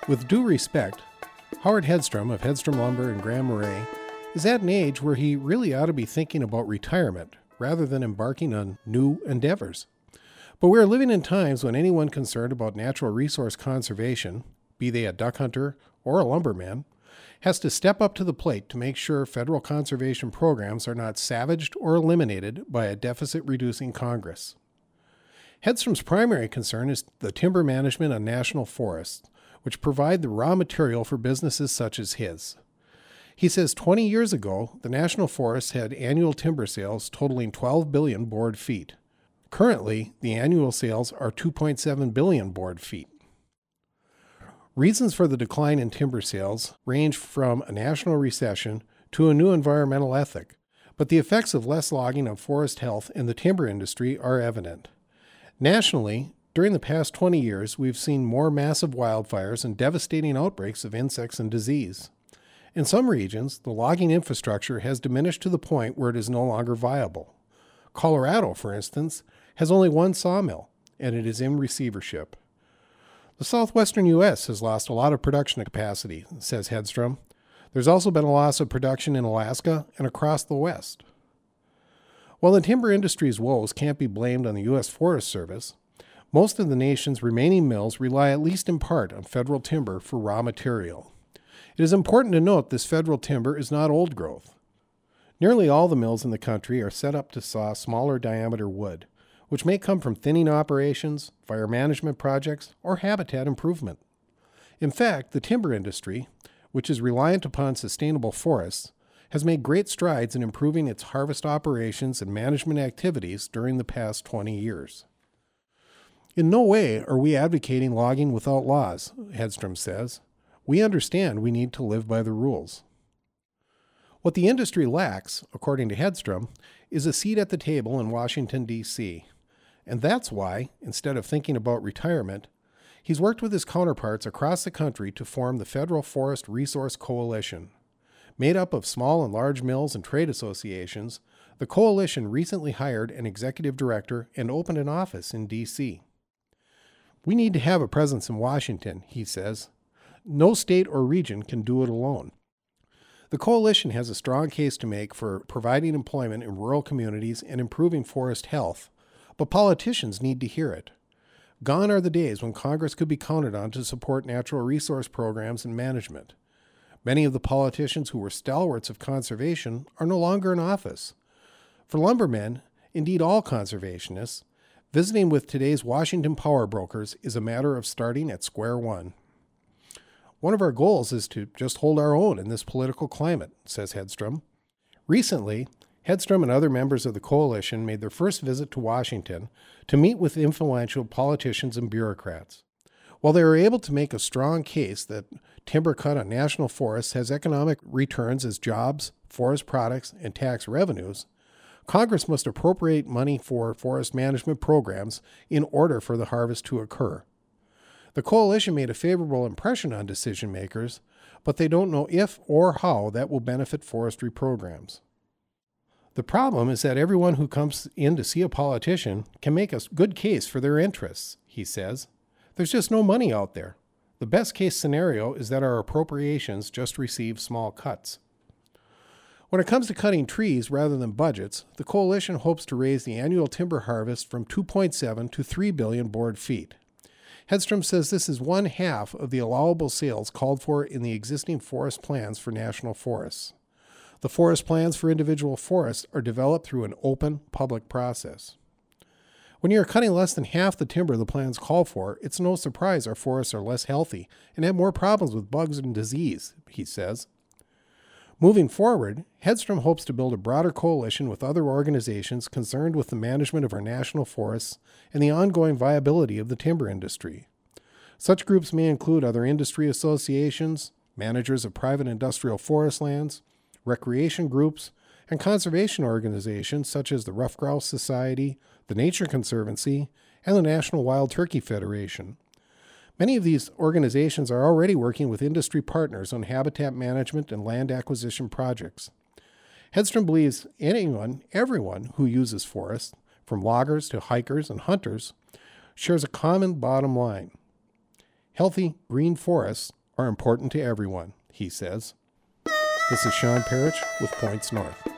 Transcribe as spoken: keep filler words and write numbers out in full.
With due respect, Howard Hedstrom of Hedstrom Lumber in Grand Marais is at an age where he really ought to be thinking about retirement rather than embarking on new endeavors. But we are living in times when anyone concerned about natural resource conservation, be they a duck hunter or a lumberman, has to step up to the plate to make sure federal conservation programs are not savaged or eliminated by a deficit-reducing Congress. Hedstrom's primary concern is the timber management on national forests, which provide the raw material for businesses such as his. He says twenty years ago, the national forests had annual timber sales totaling twelve billion board feet. Currently, the annual sales are two point seven billion board feet. Reasons for the decline in timber sales range from a national recession to a new environmental ethic, but the effects of less logging on forest health in the timber industry are evident. Nationally, during the past twenty years, we've seen more massive wildfires and devastating outbreaks of insects and disease. In some regions, the logging infrastructure has diminished to the point where it is no longer viable. Colorado, for instance, has only one sawmill, and it is in receivership. The southwestern U S has lost a lot of production capacity, says Hedstrom. There's also been a loss of production in Alaska and across the West. While the timber industry's woes can't be blamed on the U S Forest Service, most of the nation's remaining mills rely at least in part on federal timber for raw material. It is important to note this federal timber is not old growth. Nearly all the mills in the country are set up to saw smaller diameter wood, which may come from thinning operations, fire management projects, or habitat improvement. In fact, the timber industry, which is reliant upon sustainable forests, has made great strides in improving its harvest operations and management activities during the past twenty years. In no way are we advocating logging without laws, Hedstrom says. We understand we need to live by the rules. What the industry lacks, according to Hedstrom, is a seat at the table in Washington, D C, and that's why, instead of thinking about retirement, he's worked with his counterparts across the country to form the Federal Forest Resource Coalition. Made up of small and large mills and trade associations, the coalition recently hired an executive director and opened an office in D C. We need to have a presence in Washington, he says. No state or region can do it alone. The coalition has a strong case to make for providing employment in rural communities and improving forest health, but politicians need to hear it. Gone are the days when Congress could be counted on to support natural resource programs and management. Many of the politicians who were stalwarts of conservation are no longer in office. For lumbermen, indeed all conservationists, visiting with today's Washington power brokers is a matter of starting at square one. One of our goals is to just hold our own in this political climate, says Hedstrom. Recently, Hedstrom and other members of the coalition made their first visit to Washington to meet with influential politicians and bureaucrats. While they were able to make a strong case that timber cut on national forests has economic returns as jobs, forest products, and tax revenues, Congress must appropriate money for forest management programs in order for the harvest to occur. The coalition made a favorable impression on decision makers, but they don't know if or how that will benefit forestry programs. The problem is that everyone who comes in to see a politician can make a good case for their interests, he says. There's just no money out there. The best case scenario is that our appropriations just receive small cuts. When it comes to cutting trees rather than budgets, the coalition hopes to raise the annual timber harvest from two point seven to three billion board feet. Hedstrom says this is one half of the allowable sales called for in the existing forest plans for national forests. The forest plans for individual forests are developed through an open, public process. When you are cutting less than half the timber the plans call for, it's no surprise our forests are less healthy and have more problems with bugs and disease, he says. Moving forward, Hedstrom hopes to build a broader coalition with other organizations concerned with the management of our national forests and the ongoing viability of the timber industry. Such groups may include other industry associations, managers of private industrial forest lands, recreation groups, and conservation organizations such as the Ruffed Grouse Society, the Nature Conservancy, and the National Wild Turkey Federation. Many of these organizations are already working with industry partners on habitat management and land acquisition projects. Hedstrom believes anyone, everyone who uses forests, from loggers to hikers and hunters, shares a common bottom line. Healthy green forests are important to everyone, he says. This is Sean Parrish with Points North.